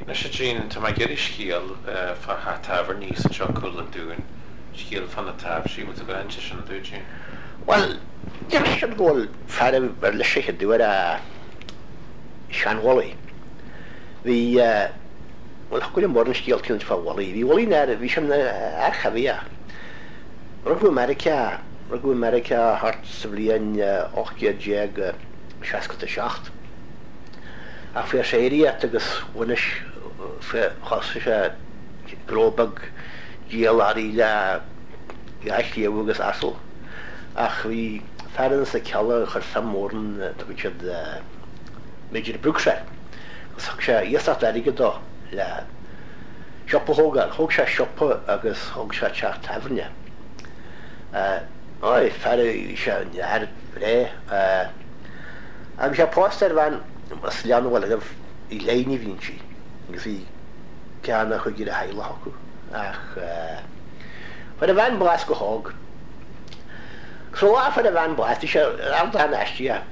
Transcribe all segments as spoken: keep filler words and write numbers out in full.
Na sé sin tá mai geidir scíal fa ha tafar níos an seo cool an dúin scíal fan na taf sí mu a go ante sin dúin. Well, yeah, should go fare ver le shake do it a Shan Wally. The uh well how could modern steel kills for Wally. The Wally na vi sham na archavia. Rogu America, Rogu America hart civilian ochia jeg shaskot shacht. A fer séria agus wonish fe hosisha grobag gialari la actually agus asel. Ach wie verder is de kelle gesammoren dat ik het beetje de broekse. Zeg je eerst dat dat ik dat la shoppen hoger, hoger shoppen agus hoger chat taverne. Eh, oi verder is ja het vrij. Eh, ik heb poster van was Jan wel dat die lijn vinci. Ik zie kan nog een keer heel hoog. Ach eh, voor de van Blasco hoog. So after the van blast, is out daar naast ja.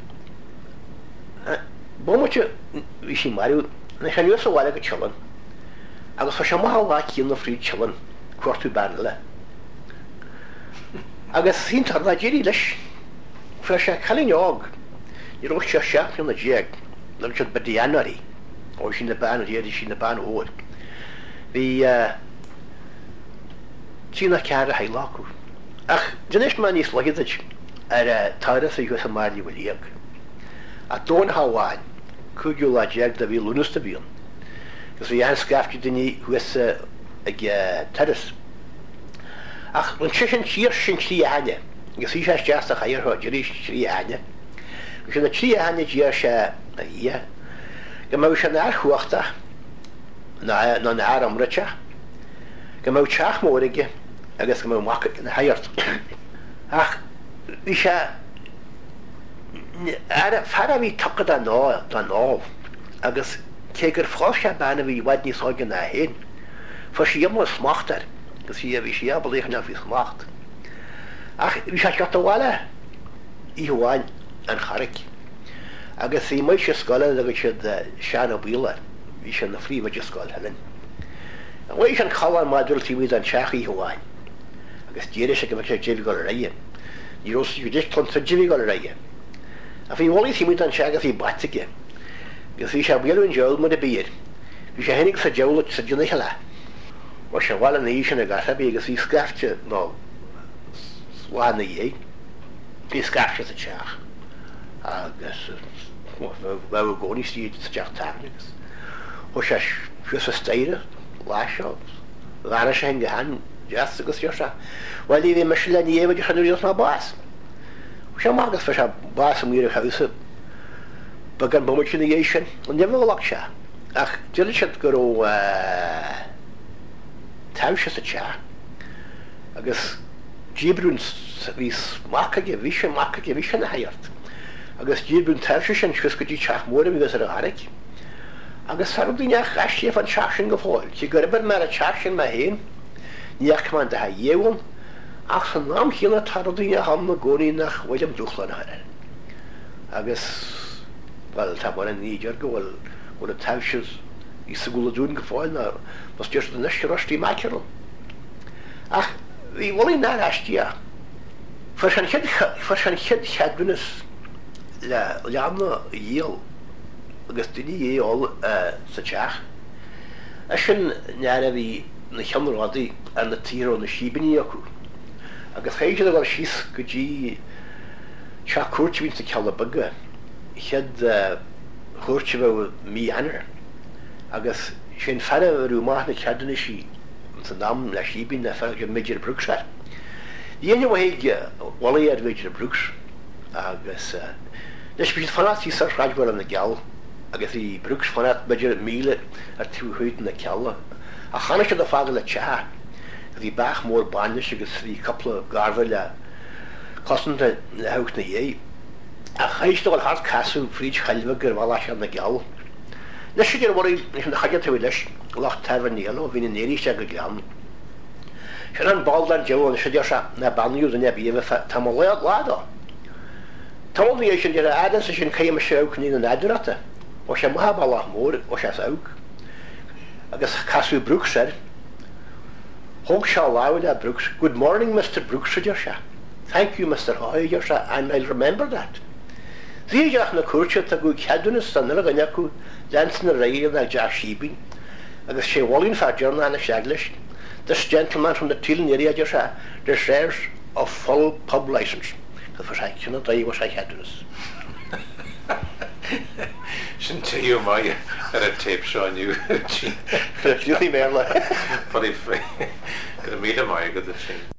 Bommetje, wie zie maar, dan gaan we zo wel even chillen. Als we zo maar wat hier nog vrij chillen, kort u bandelen. Als zien dat dat jullie dus, voor je kan je ook, je roest je schap in de jag, dan je het bij de januari, of je in de baan hier, is in de baan hoor. Wie zien dat karen heel leuk. Ach, de eerste man is lekker dat er thuis is je maar die wil ik. A don Hawaii, kun je laat je dat wil lunus te bieden. Dus we gaan schafje de niet hoe is ik thuis. Ach, want je zijn hier zijn drie handen. Je ziet je juist dat hier hoort, je is drie handen. We zijn drie handen hier zijn hier. Je moet je naar hoogte, naar naar naar omretje. Je moet chach morgen. I guess I'm market in the hired. Ach, isha ada fara vi takka da no da no. I guess keger froscha bana vi wat ni sorge na hin. For she almost smachter. Cuz hier vi she abelig na vi smacht. Ach, vi sha chatta wala. I huan an kharik. I guess he might just scholar da gechad shana bila. Vi sha na free just scholar helen. Why can call on model T V than chachi huan. Agus dieris ik heb ik go rijden. Je roos je dicht van Jimmy go rijden. Af je wally moet dan zeggen die batje. Je ziet je wel een joul met de bier. Je je hennig sa joul sa je niet la. Was je wel een eentje en gas heb je gezien skaftje nou. Zwaar je. Die skaftje te chach. Ah, gas. Waar we gewoon niet zien te chach tafels. Was je je sa steden. Lashops. Waar is hang gehan. Just agus Josha. Well, die Michelin die even die gaan nu naar baas. We zijn maar eens voor baas om hier huizen. We gaan bommetje in de jeschen. En die hebben we lakja. Ach, jullie zit gero thuisjes het ja. Agus Gibruns wie smakje, wie smakje, wie zijn hayat. Agus Gibrun thuisjes en schwiske die chach moeder wie ze er harik. Agus sarb die ja gasje van chachen gevoel. Je gerber maar een chachen maar heen. Niach man da jeun ach san nam hila tarodinja ham na goni nach William Duchlan harer. Agus wel ta bona ni jergo wel wel tawshes I segula doen gefallen na was just de nächste rosti makero. Ach wie wollen na rastia. Wahrscheinlich wahrscheinlich hat dunes la lamma yel Augustini ye all uh sachach. Ashin naravi na chamradi an na tiro na shibini yaku. Agus heige da shis guji chakurch wint kalabaga. Ich had horchwa mi aner. Agus shin fara ruma na chadnishi. Sa nam la shibin na fara major brooksar. Die ene heige wally ad major brooks. Agus dus bit fanat die sar rajwar na gal. Agus I brooks fanat major mile at two hout na kalla. A chanach da fagel a cha. Die bach more bandish agus the couple of garvela costant na hout na ye. A chaist al hart casu fridge halvager walash na gal. Na shiger worry in the haja to lish loch tavern yellow vin in eri shag glam. Shanan baldan joe and shidasha na banu na bieva tamola lada. Tamoli shin jera adan shin kayem show kni na adrata. Was shamaha Allah more was as ook. agus Casú Brooks said, Hog shall allow that Brooks. Good morning, Mister Brooks, said Joshua. Thank you, Mister Hoy, Joshua, and I'll remember that. The Jack na Kurcha to go Cadunis and Nagaku, dancing a rail like Jack Sheeping, agus she walling for Journal and a Shaglish. This gentleman from the Tillen area, Joshua, the shares of full pub license. Because I cannot die was I Cadunis. Shouldn't tell you my at a tape showing you. Excuse me, Merla. But if could have made a my good thing.